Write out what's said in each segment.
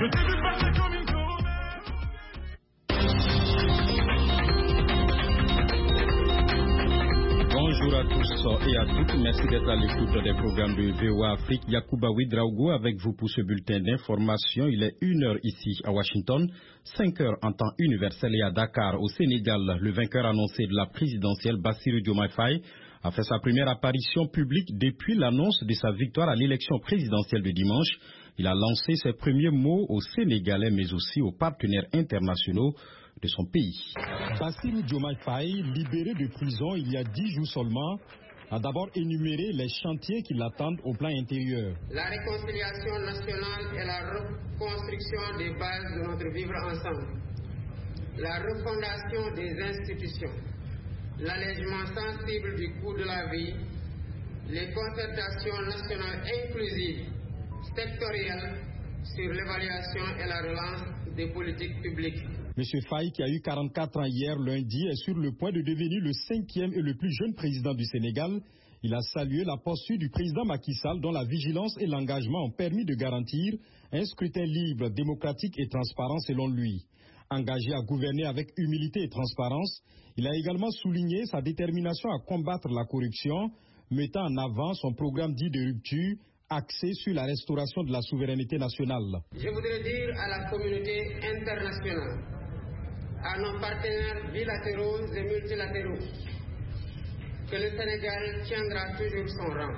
Bonjour à tous et à toutes, merci d'être à l'écoute des programmes de VOA Afrique. Yacouba Ouedraogo avec vous pour ce bulletin d'information. Il est 1h ici à Washington, 5h en temps universel et à Dakar au Sénégal. Le vainqueur annoncé de la présidentielle, Bassirou Diomaye Faye, a fait sa première apparition publique depuis l'annonce de sa victoire à l'élection présidentielle de dimanche. Il a lancé ses premiers mots aux Sénégalais mais aussi aux partenaires internationaux de son pays. Bassirou Diomaye Faye, libéré de prison il y a 10 jours seulement, a d'abord énuméré les chantiers qui l'attendent au plan intérieur. La réconciliation nationale et la reconstruction des bases de notre vivre ensemble. La refondation des institutions. L'allègement sensible du coût de la vie. Les concertations nationales inclusives, sectorielles, sur l'évaluation et la relance des politiques publiques. M. Faye, qui a eu 44 ans hier lundi, est sur le point de devenir le 5e et le plus jeune président du Sénégal. Il a salué la posture du président Macky Sall, dont la vigilance et l'engagement ont permis de garantir un scrutin libre, démocratique et transparent selon lui. Engagé à gouverner avec humilité et transparence, il a également souligné sa détermination à combattre la corruption, mettant en avant son programme dit de rupture, axé sur la restauration de la souveraineté nationale. Je voudrais dire à la communauté internationale, à nos partenaires bilatéraux et multilatéraux, que le Sénégal tiendra toujours son rang.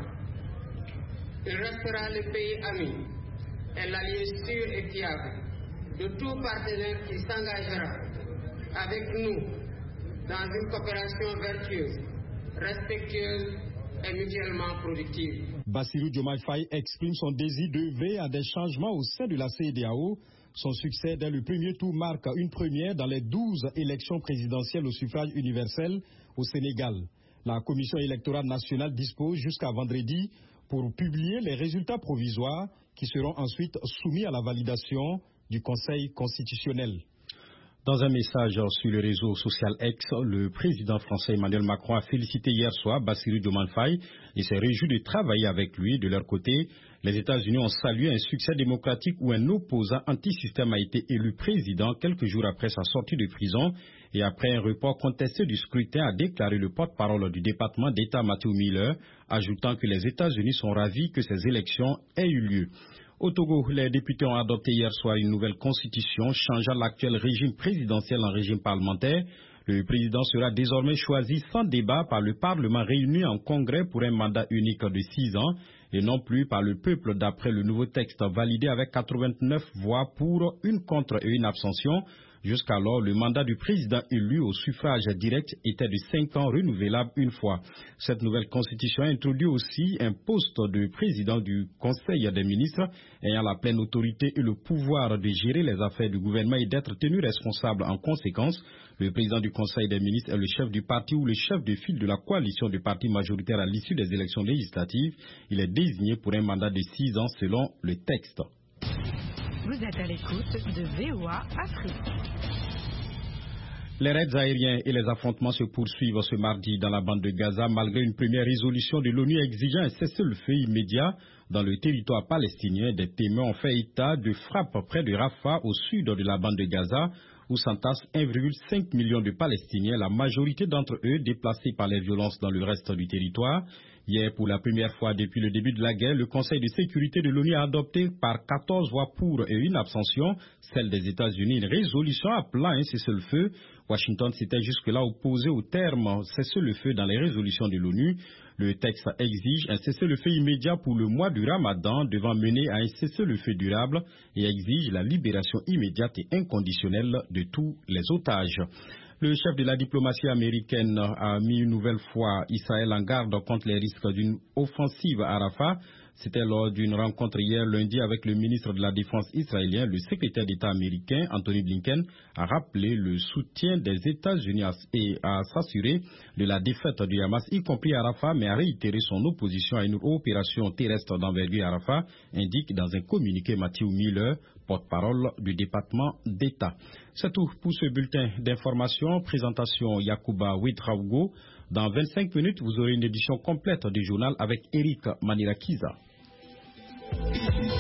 Il restera le pays ami et l'allié sûr et fiable de tout partenaire qui s'engagera avec nous dans une coopération vertueuse, respectueuse et mutuellement productive. Bassirou Diomaye Faye exprime son désir d'œuvrer à des changements au sein de la CEDEAO. Son succès dès le premier tour marque une première dans les 12 élections présidentielles au suffrage universel au Sénégal. La Commission électorale nationale dispose jusqu'à vendredi pour publier les résultats provisoires qui seront ensuite soumis à la validation du Conseil constitutionnel. Dans un message sur le réseau social X, le président français Emmanuel Macron a félicité hier soir Bassirou Diomaye Faye et s'est réjoui de travailler avec lui. De leur côté, les États-Unis ont salué un succès démocratique où un opposant anti-système a été élu président quelques jours après sa sortie de prison et après un report contesté du scrutin, a déclaré le porte-parole du département d'État Matthew Miller, ajoutant que les États-Unis sont ravis que ces élections aient eu lieu. Au Togo, les députés ont adopté hier soir une nouvelle constitution changeant l'actuel régime présidentiel en régime parlementaire. Le président sera désormais choisi sans débat par le Parlement réuni en congrès pour un mandat unique de 6 ans et non plus par le peuple d'après le nouveau texte validé avec 89 voix pour, une contre et une abstention. Jusqu'alors, le mandat du président élu au suffrage direct était de 5 ans renouvelable une fois. Cette nouvelle constitution introduit aussi un poste de président du Conseil des ministres ayant la pleine autorité et le pouvoir de gérer les affaires du gouvernement et d'être tenu responsable en conséquence. Le président du Conseil des ministres est le chef du parti ou le chef de file de la coalition de partis majoritaires à l'issue des élections législatives. Il est désigné pour un mandat de 6 ans selon le texte. Vous êtes à l'écoute de VOA Afrique. Les raids aériens et les affrontements se poursuivent ce mardi dans la bande de Gaza malgré une première résolution de l'ONU exigeant un cessez-le-feu immédiat dans le territoire palestinien. Des témoins ont fait état de frappes près de Rafah au sud de la bande de Gaza où s'entassent 1,5 million de Palestiniens, la majorité d'entre eux déplacés par les violences dans le reste du territoire. Hier, pour la première fois depuis le début de la guerre, le Conseil de sécurité de l'ONU a adopté par 14 voix pour et une abstention, celle des États-Unis, une résolution appelant un cessez-le-feu. Washington s'était jusque-là opposé au terme cessez-le-feu dans les résolutions de l'ONU. Le texte exige un cessez-le-feu immédiat pour le mois du Ramadan devant mener à un cessez-le-feu durable et exige la libération immédiate et inconditionnelle de tous les otages. Le chef de la diplomatie américaine a mis une nouvelle fois Israël en garde contre les risques d'une offensive à Rafah. C'était lors d'une rencontre hier lundi avec le ministre de la Défense israélien. Le secrétaire d'État américain, Anthony Blinken, a rappelé le soutien des États-Unis et a s'assuré de la défaite du Hamas, y compris à Rafah, mais a réitéré son opposition à une opération terrestre d'envergure à Rafah, indique dans un communiqué Matthew Miller, porte-parole du département d'État. C'est tout pour ce bulletin d'information. Présentation Yacouba Ouedraogo. Dans 25 minutes, vous aurez une édition complète du journal avec Eric Manirakiza.